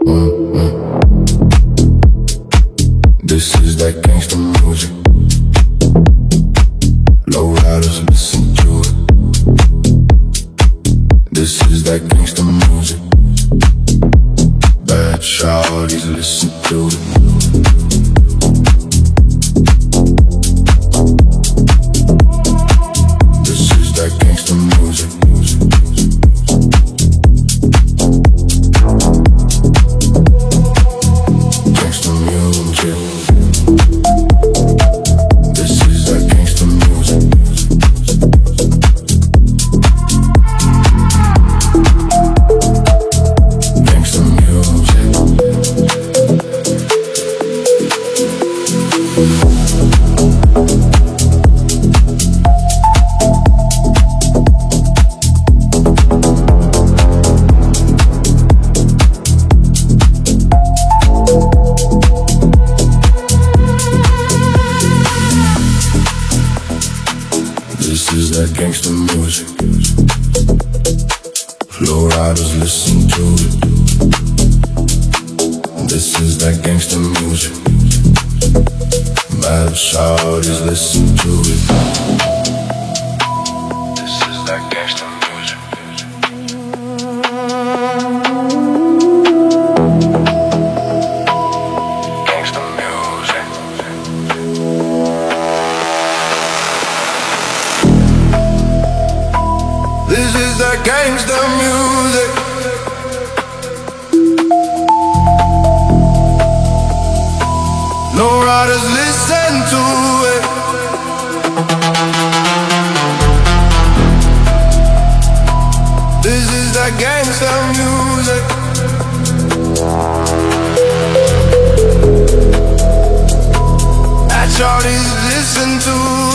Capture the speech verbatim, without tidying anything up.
This is that gangsta music. Lowriders listen to it. This is that gangsta music. Bad shawties listen to it. This is that gangsta music. Gangsta music. This is that gangsta music. Gangsta music. This is that gangsta music. Lowriders listen to it. This is that gangsta music. Mad shawties listen to it. This is that gangsta music. Gangsta music. This is that gangsta music. No riders listen to it. This is that gangsta music. That shorties listen to it.